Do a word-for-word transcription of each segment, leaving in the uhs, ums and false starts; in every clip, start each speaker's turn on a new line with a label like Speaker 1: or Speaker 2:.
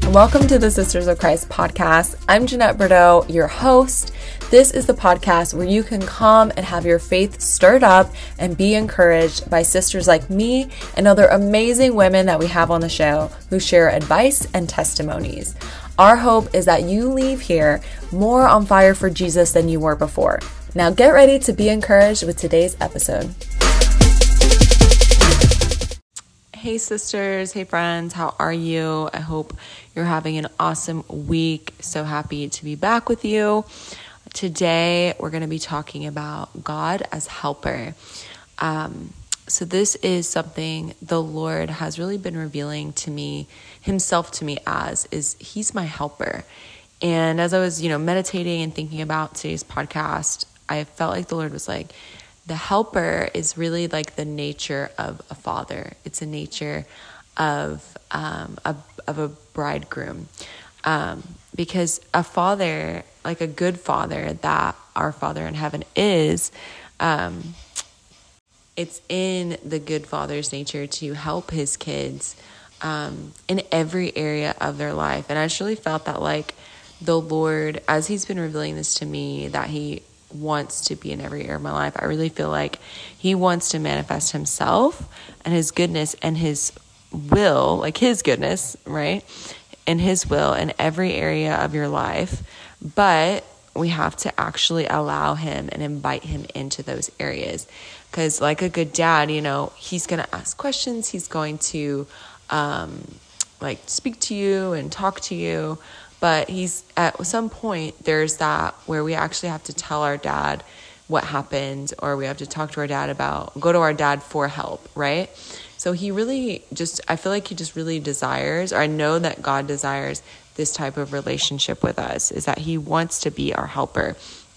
Speaker 1: Welcome to the Sisters of Christ podcast. I'm Jeanette Bordeaux, your host. This is the podcast where you can come and have your faith stirred up and be encouraged by sisters like me and other amazing women that we have on the show who share advice and testimonies. Our hope is that you leave here more on fire for Jesus than you were before. Now get ready to be encouraged with today's episode. Hey sisters, hey friends, how are you? I hope you're having an awesome week. So happy to be back with you. Today, we're going to be talking about God as helper. Um, so this is something the Lord has really been revealing to me, himself to me as, is he's my helper. And as I was, you know, meditating and thinking about today's podcast, I felt like the Lord was like, the helper is really like the nature of a father. It's a nature of um, a, of a bridegroom. Um, because a father, like a good father that our Father in heaven is, um, it's in the good father's nature to help his kids um, in every area of their life. And I just really felt that like the Lord, as he's been revealing this to me, that he wants to be in every area of my life. I really feel like he wants to manifest himself and his goodness and his will, like his goodness, right? And his will in every area of your life. But we have to actually allow him and invite him into those areas. Because like a good dad, you know, he's going to ask questions. He's going to um, like speak to you and talk to you. But he's at some point, there's that where we actually have to tell our dad what happened, or we have to talk to our dad about, go to our dad for help, right? So he really just, I feel like he just really desires, or I know that God desires this type of relationship with us, is that he wants to be our helper.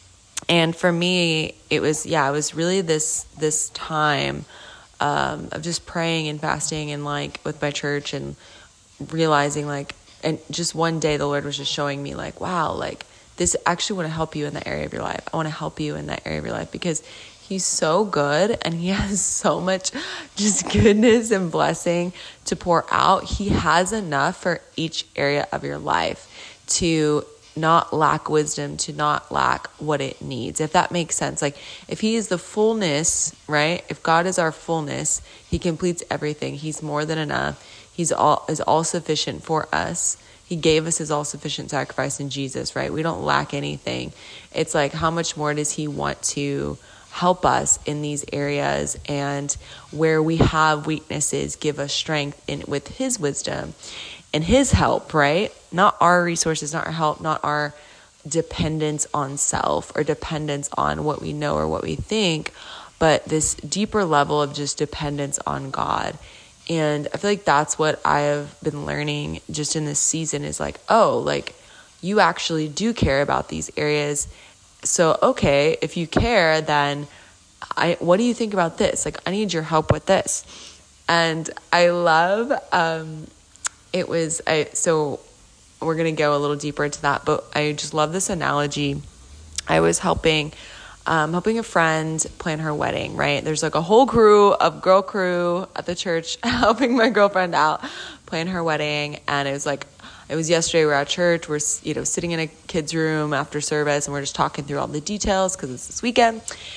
Speaker 1: And for me, it was, yeah, it was really this, this time um, of just praying and fasting and like with my church and realizing like, and just one day the Lord was just showing me like, wow, like this actually want to help you in that area of your life. I want to help you in that area of your life because he's so good and he has so much just goodness and blessing to pour out. He has enough for each area of your life to not lack wisdom, to not lack what it needs, if that makes sense. Like if he is the fullness, right? If God is our fullness, he completes everything. He's more than enough. He's all is all sufficient for us. He gave us his all sufficient sacrifice in Jesus, right? We don't lack anything. It's like, how much more does he want to help us in these areas, and where we have weaknesses, give us strength in with his wisdom and his help, right? Not our resources, not our help, not our dependence on self or dependence on what we know or what we think, but this deeper level of just dependence on God. And I feel like that's what I have been learning just in this season is like, oh, like you actually do care about these areas. So, okay, if you care, then I, what do you think about this? Like, I need your help with this. And I love, um, it was, I, so we're going to go a little deeper into that, but I just love this analogy. I was helping Um, helping a friend plan her wedding, right? There's like a whole crew of girl crew at the church helping my girlfriend out plan her wedding. And it was like, it was yesterday, we're at church, we're, you know, sitting in a kid's room after service and we're just talking through all the details because it's this weekend.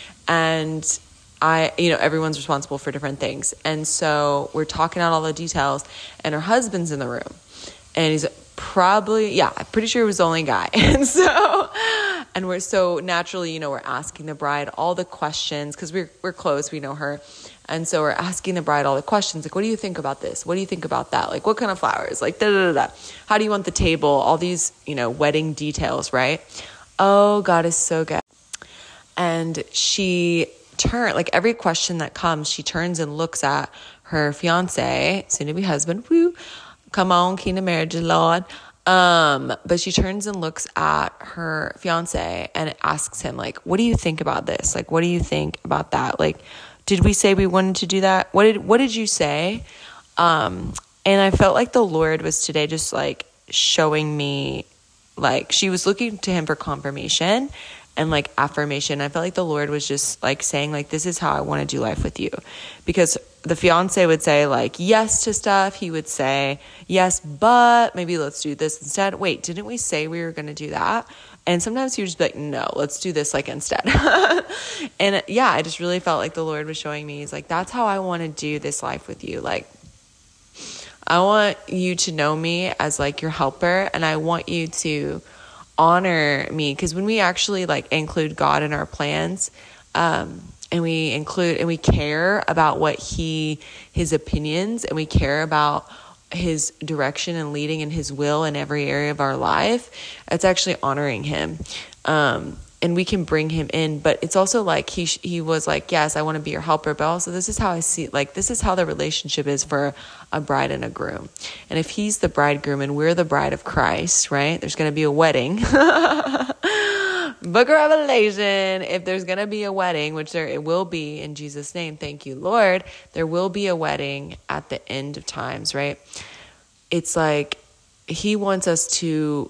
Speaker 1: And I, you know, everyone's responsible for different things. And so we're talking out all the details and her husband's in the room and he's probably, yeah, I'm pretty sure he was the only guy. And so, and we're so naturally, you know, we're asking the bride all the questions because we're, we're close, we know her. And so we're asking the bride all the questions. Like, what do you think about this? What do you think about that? Like, what kind of flowers? Like, da, da, da, da. How do you want the table? All these, you know, wedding details, right? Oh, God is so good. And she turned, like every question that comes, she turns and looks at her fiance, soon to be husband, woo, come on, kingdom marriage, Lord. Um, but she turns and looks at her fiance and asks him, like, what do you think about this? Like, what do you think about that? Like, did we say we wanted to do that? What did, what did you say? Um, and I felt like the Lord was today just like showing me, like, she was looking to him for confirmation and like affirmation. I felt like the Lord was just like saying, like, this is how I want to do life with you. Because the fiance would say like yes to stuff. He would say yes, but maybe let's do this instead. Wait, didn't we say we were going to do that? And sometimes he would just be like, no, let's do this like instead. And yeah, I just really felt like the Lord was showing me, he's like, that's how I want to do this life with you. Like, I want you to know me as like your helper, and I want you to honor me. Because when we actually like include God in our plans, um, and we include and we care about what he, his opinions, and we care about his direction and leading and his will in every area of our life, it's actually honoring him. Um, and we can bring him in, but it's also like he, he was like, yes, I want to be your helper, but also this is how I see, like, this is how the relationship is for a bride and a groom. And if he's the bridegroom and we're the bride of Christ, right? There's going to be a wedding. Book of Revelation, if there's going to be a wedding, which there it will be in Jesus' name, thank you, Lord, there will be a wedding at the end of times, right? It's like he wants us to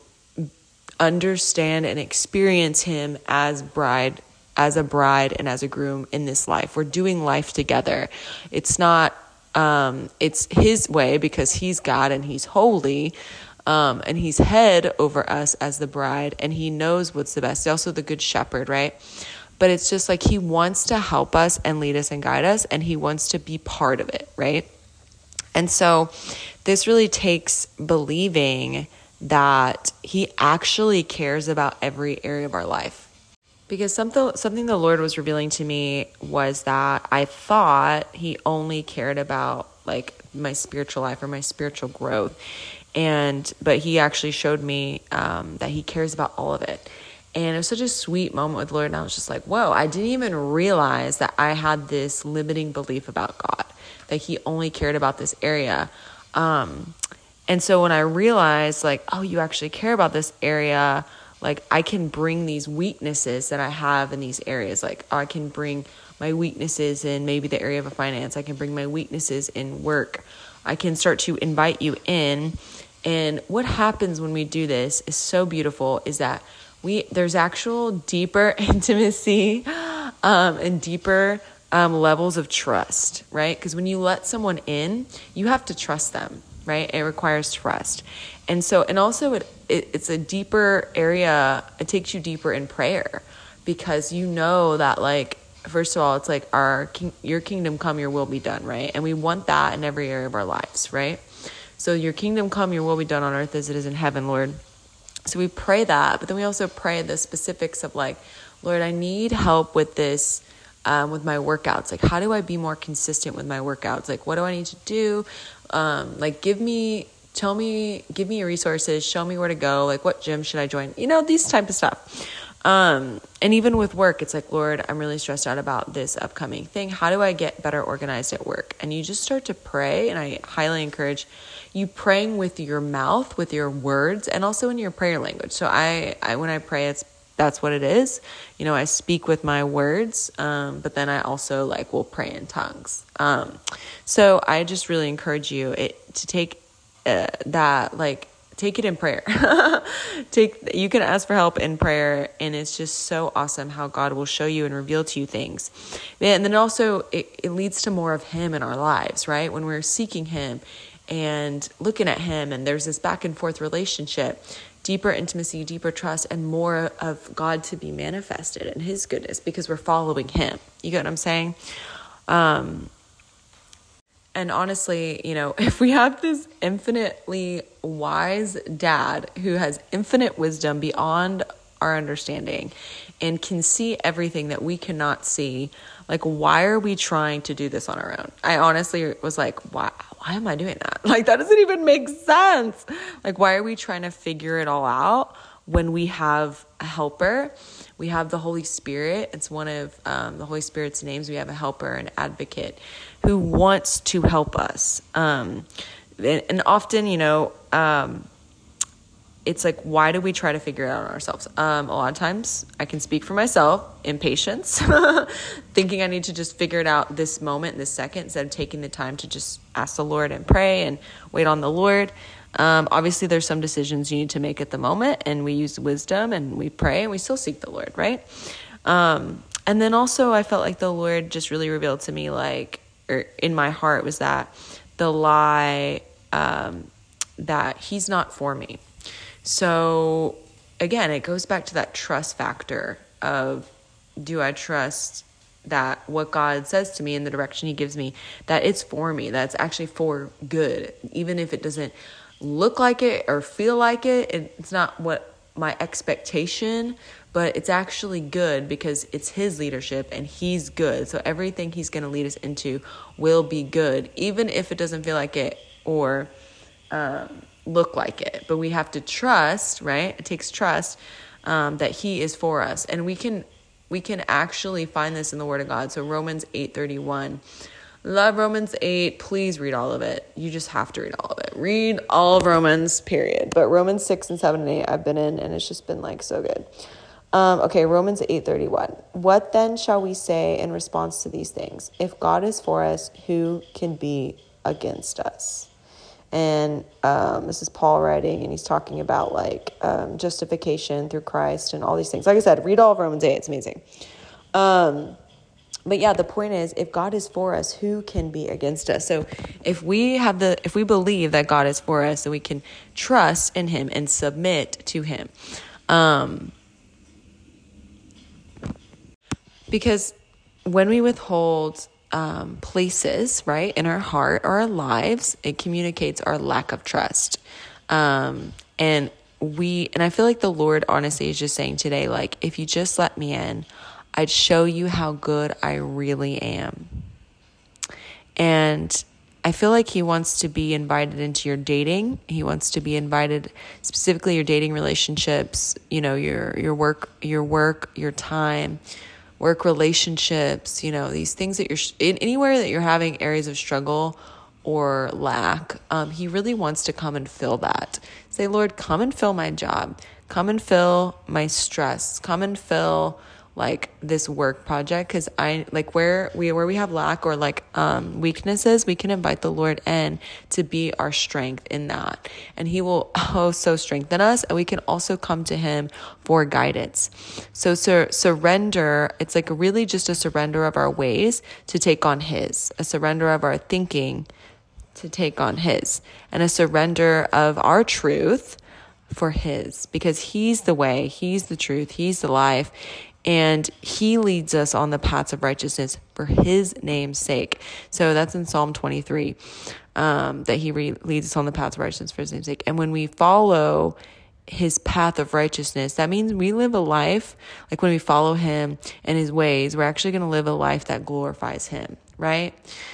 Speaker 1: understand and experience him as bride, as a bride and as a groom in this life. We're doing life together. It's not, um, it's his way because he's God and he's holy. Um, and he's head over us as the bride, and he knows what's the best. He's also the good shepherd, right? But it's just like he wants to help us and lead us and guide us, and he wants to be part of it, right? And so this really takes believing that he actually cares about every area of our life. Because something something the Lord was revealing to me was that I thought he only cared about like my spiritual life or my spiritual growth. And, but he actually showed me, um, that he cares about all of it. And it was such a sweet moment with the Lord. And I was just like, whoa, I didn't even realize that I had this limiting belief about God, that he only cared about this area. Um, and so when I realized like, oh, you actually care about this area, like I can bring these weaknesses that I have in these areas. Like I can bring my weaknesses in maybe the area of finance. I can bring my weaknesses in work. I can start to invite you in. And what happens when we do this is so beautiful, is that we there's actual deeper intimacy um, and deeper um, levels of trust, right? Because when you let someone in, you have to trust them, right? It requires trust. And so, and also it, it it's a deeper area. It takes you deeper in prayer, because you know that like, first of all, it's like our king, your kingdom come, your will be done, right? And we want that in every area of our lives, right? So your kingdom come, your will be done on earth as it is in heaven, Lord. So we pray that, but then we also pray the specifics of like, Lord, I need help with this, um, with my workouts. Like, how do I be more consistent with my workouts? Like, what do I need to do? Um, like, give me, tell me, give me your resources, show me where to go. Like, what gym should I join? You know, these type of stuff. Um, and even with work, it's like, Lord, I'm really stressed out about this upcoming thing. How do I get better organized at work? And you just start to pray. And I highly encourage you praying with your mouth, with your words, and also in your prayer language. So I, I when I pray, it's, that's what it is. You know, I speak with my words, um, but then I also like will pray in tongues. Um, so I just really encourage you it, to take uh, that, like, take it in prayer. Take, you can ask for help in prayer, and it's just so awesome how God will show you and reveal to you things. And then also it, it leads to more of him in our lives, right? When we're seeking him and looking at him, and there's this back and forth relationship, deeper intimacy, deeper trust, and more of God to be manifested in his goodness because we're following him. You get what I'm saying? Um, And honestly, you know, if we have this infinitely wise dad who has infinite wisdom beyond our understanding and can see everything that we cannot see, like, why are we trying to do this on our own? I honestly was like, why, why am I doing that? Like, that doesn't even make sense. Like, why are we trying to figure it all out when we have a helper? We have the Holy Spirit. It's one of um, the Holy Spirit's names. We have a helper, an advocate who wants to help us. Um, and, and often, you know, um, it's like, why do we try to figure it out on ourselves? Um, a lot of times, I can speak for myself, impatience, thinking I need to just figure it out this moment, this second, instead of taking the time to just ask the Lord and pray and wait on the Lord. Um, obviously, there's some decisions you need to make at the moment, and we use wisdom and we pray and we still seek the Lord, right? Um, and then also, I felt like the Lord just really revealed to me, like, or in my heart was that the lie um, that he's not for me. So again, it goes back to that trust factor of, do I trust that what God says to me in the direction he gives me, that it's for me, that's actually for good, even if it doesn't look like it or feel like it, it's not what my expectation, but it's actually good because it's his leadership and he's good. So everything he's going to lead us into will be good, even if it doesn't feel like it or um, look like it. But we have to trust, right? It takes trust um, that he is for us. And we can we can actually find this in the Word of God. So Romans eight thirty-one. Love Romans eight. Please read all of it. You just have to read all of it. Read all of Romans, period. But Romans six and seven and eight I've been in, and it's just been like so good. Um, okay, Romans eight thirty-one. What then shall we say in response to these things? If God is for us, who can be against us? And um, this is Paul writing, and he's talking about like um, justification through Christ and all these things. Like I said, read all of Romans eight. It's amazing. Um, but yeah, the point is, if God is for us, who can be against us? So if we have the, if we believe that God is for us, then we can trust in him and submit to him. Um, because when we withhold Um, places, right, in our heart or our lives, it communicates our lack of trust. Um, and we, and I feel like the Lord honestly is just saying today, like, if you just let me in, I'd show you how good I really am. And I feel like he wants to be invited into your dating. He wants to be invited, specifically your dating relationships, you know, your, your work, your work, your time, work relationships, you know, these things that you're in, anywhere that you're having areas of struggle or lack. Um, he really wants to come and fill that. Say, Lord, come and fill my job. Come and fill my stress. Come and fill like this work project. Cause I like where we, where we have lack or like, um, weaknesses, we can invite the Lord in to be our strength in that. And he will oh so strengthen us. And we can also come to him for guidance. So, sur- surrender, it's like really just a surrender of our ways to take on his, a surrender of our thinking to take on his, and a surrender of our truth for his, because he's the way, he's the truth, he's the life. And he leads us on the paths of righteousness for his name's sake. So that's in Psalm twenty-three, um, that he re- leads us on the paths of righteousness for his name's sake. And when we follow his path of righteousness, that means we live a life, like when we follow him and his ways, we're actually going to live a life that glorifies him, right?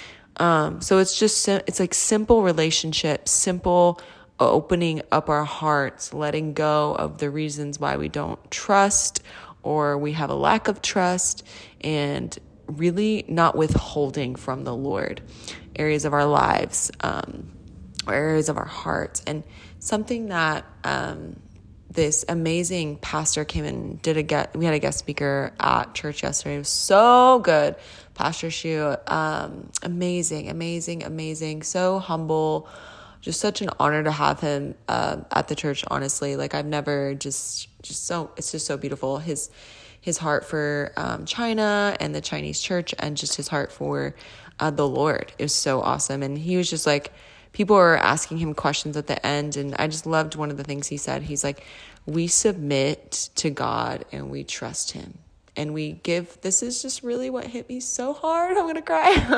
Speaker 1: Um, so it's just, it's like simple relationships, simple opening up our hearts, letting go of the reasons why we don't trust or we have a lack of trust, and really not withholding from the Lord areas of our lives, um, or areas of our hearts. And something that um, this amazing pastor came and did a get, we had a guest speaker at church yesterday. It was so good. Pastor Shu, um, amazing, amazing, amazing, so humble. Just such an honor to have him uh, at the church, honestly. Like I've never just, just so, it's just so beautiful. His, his heart for um, China and the Chinese church, and just his heart for uh, the Lord is so awesome. And he was just like, people were asking him questions at the end, and I just loved one of the things he said. He's like, we submit to God and we trust him. And we give, this is just really what hit me so hard. I'm going to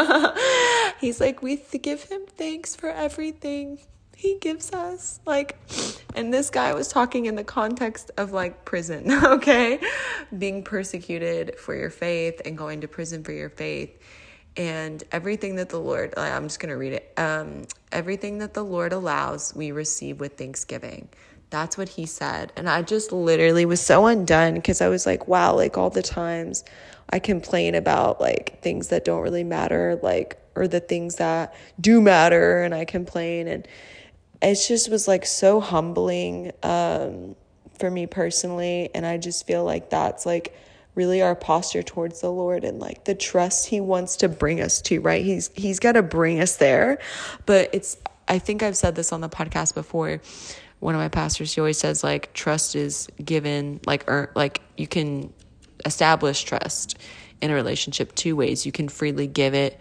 Speaker 1: cry. He's like, we th- give him thanks for everything he gives us. Like, and this guy was talking in the context of like prison, okay? Being persecuted for your faith and going to prison for your faith. And everything that the Lord, I'm just going to read it. Um, everything that the Lord allows, we receive with thanksgiving. That's what he said. And I just literally was so undone, because I was like, wow, like all the times I complain about like things that don't really matter, like, or the things that do matter, and I complain. And it just was like so humbling um, for me personally. And I just feel like that's like really our posture towards the Lord, and like the trust he wants to bring us to, right? He's, he's got to bring us there. But it's, I think I've said this on the podcast before. One of my pastors, he always says like trust is given, like, or like you can establish trust in a relationship two ways. You can freely give it,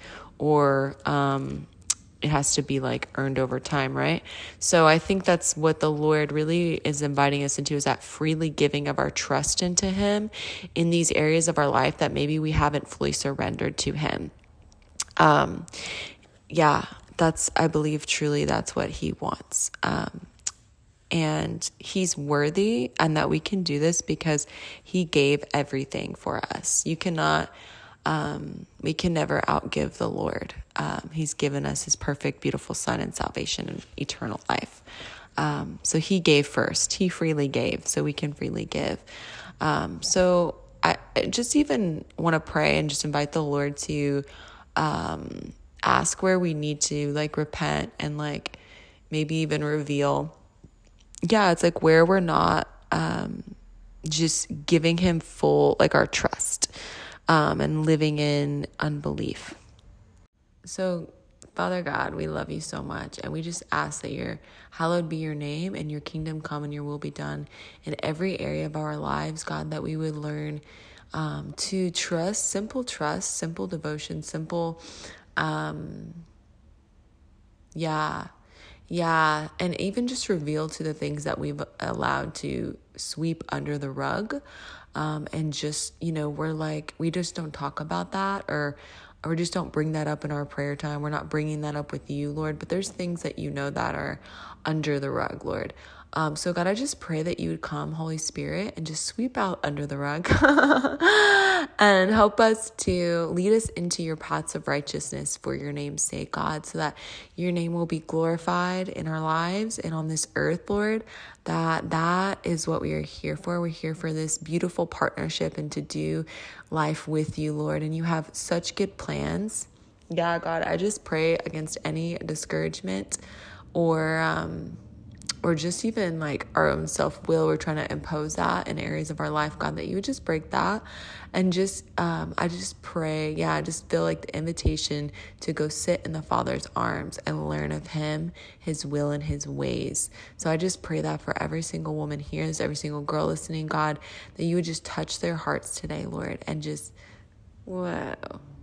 Speaker 1: or um, it has to be like earned over time, right? So I think that's what the Lord really is inviting us into, is that freely giving of our trust into him in these areas of our life that maybe we haven't fully surrendered to him. Um, yeah, that's, I believe truly that's what he wants. Um, and he's worthy, and that we can do this because he gave everything for us. You cannot, um, we can never outgive the Lord. Um, he's given us his perfect, beautiful son and salvation and eternal life. Um, so he gave first, he freely gave, so we can freely give. Um, so I just even want to pray and just invite the Lord to, um, ask where we need to like repent and like maybe even reveal. Yeah. It's like where we're not, um, just giving him full, like our trust, um, and living in unbelief. So Father God, we love you so much, and we just ask that your hallowed be your name and your kingdom come and your will be done in every area of our lives, God, that we would learn um, to trust, simple trust, simple devotion, simple, um, yeah, yeah, and even just reveal to the things that we've allowed to sweep under the rug, um, and just, you know, we're like, we just don't talk about that, or or just don't bring that up in our prayer time. We're not bringing that up with you, Lord, but there's things that you know that are under the rug, Lord. Um, so God, I just pray that you would come, Holy Spirit, and just sweep out under the rug and help us to lead us into your paths of righteousness for your name's sake, God, so that your name will be glorified in our lives and on this earth, Lord, that that is what we are here for. We're here for this beautiful partnership and to do life with you, Lord, and you have such good plans. Yeah, God, I just pray against any discouragement or, um, or just even like our own self-will. We're trying to impose that in areas of our life, God, that you would just break that. And just, um, I just pray, yeah, I just feel like the invitation to go sit in the Father's arms and learn of him, his will and his ways. So I just pray that for every single woman here, every single girl listening, God, that you would just touch their hearts today, Lord, and just, wow.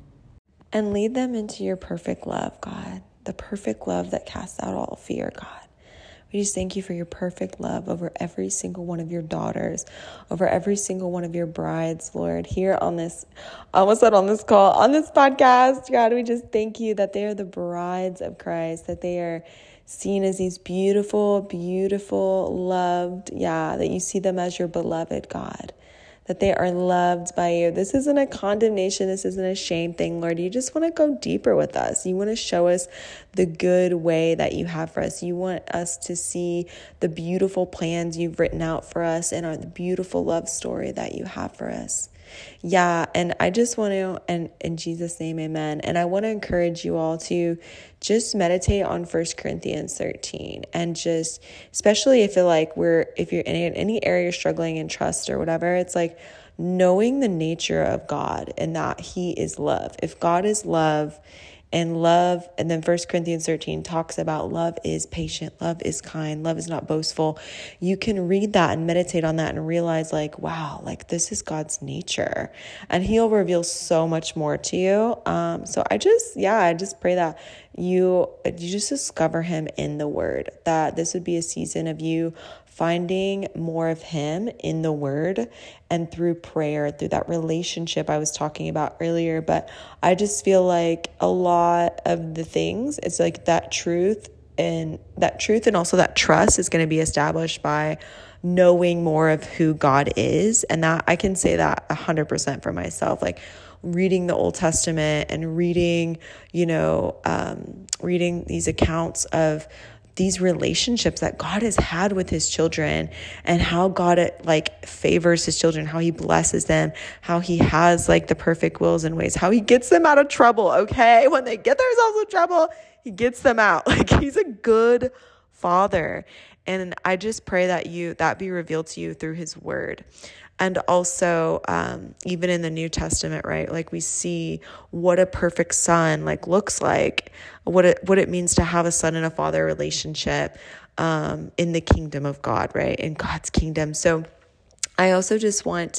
Speaker 1: And lead them into your perfect love, God, the perfect love that casts out all fear, God. We just thank you for your perfect love over every single one of your daughters, over every single one of your brides, Lord, here on this, I almost said on this call, on this podcast. God, we just thank you that they are the brides of Christ, that they are seen as these beautiful, beautiful, loved, yeah, that you see them as your beloved, God, that they are loved by you. This isn't a condemnation. This isn't a shame thing, Lord. You just want to go deeper with us. You want to show us the good way that you have for us. You want us to see the beautiful plans you've written out for us and our, the beautiful love story that you have for us. Yeah, and I just want to, and in Jesus' name, amen. And I want to encourage you all to just meditate on First Corinthians thirteen, and just, especially if you're like, we're, if you're in any area you're struggling in trust or whatever, it's like knowing the nature of God and that he is love. If God is love, and love, and then First Corinthians thirteen talks about love is patient, love is kind, love is not boastful. You can read that and meditate on that and realize like, wow, like this is God's nature, and he'll reveal so much more to you. Um, so I just, yeah, I just pray that you, you just discover him in the word, that this would be a season of you finding more of him in the word and through prayer, through that relationship I was talking about earlier. But I just feel like a lot of the things, it's like that truth and that truth and also that trust is going to be established by knowing more of who God is. And that I can say that a hundred percent for myself, like reading the Old Testament and reading, you know, um, reading these accounts of these relationships that God has had with his children, and how God like favors his children, how he blesses them, how he has like the perfect wills and ways, how he gets them out of trouble. Okay. When they get themselves in trouble, he gets them out. Like he's a good father. And I just pray that you, that be revealed to you through his word. And also, um, even in the New Testament, right? Like we see what a perfect son like looks like, what it, what it means to have a son and a father relationship, um, in the kingdom of God, right? In God's kingdom. So I also just want,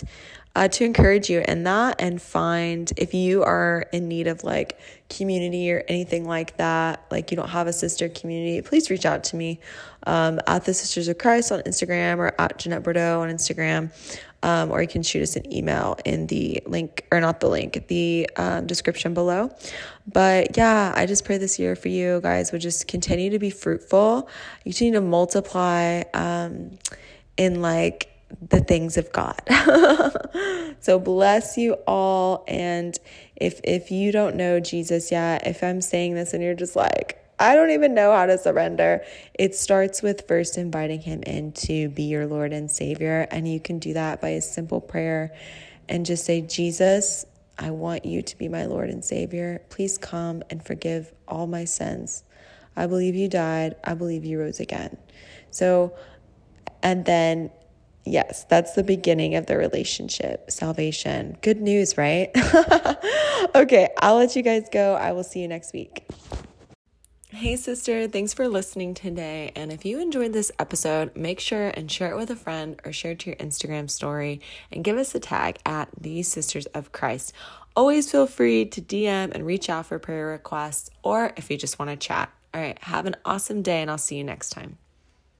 Speaker 1: uh, to encourage you in that and find if you are in need of like community or anything like that, like you don't have a sister community, please reach out to me um, at the Sisters of Christ on Instagram or at Jeanette Bordeaux on Instagram. Um, or you can shoot us an email in the link, or not the link, the um, description below. But yeah, I just pray this year for you guys would just continue to be fruitful. You continue to multiply um, in like the things of God. So bless you all. And if if you don't know Jesus yet, if I'm saying this and you're just like, I don't even know how to surrender, it starts with first inviting him in to be your Lord and Savior. And you can do that by a simple prayer and just say, Jesus, I want you to be my Lord and Savior. Please come and forgive all my sins. I believe you died. I believe you rose again. So, and then, yes, that's the beginning of the relationship, salvation. Good news, right? Okay, I'll let you guys go. I will see you next week. Hey sister, thanks for listening today. And if you enjoyed this episode, make sure and share it with a friend or share it to your Instagram story and give us a tag at the Sisters of Christ. Always feel free to D M and reach out for prayer requests or if you just want to chat. All right, have an awesome day and I'll see you next time.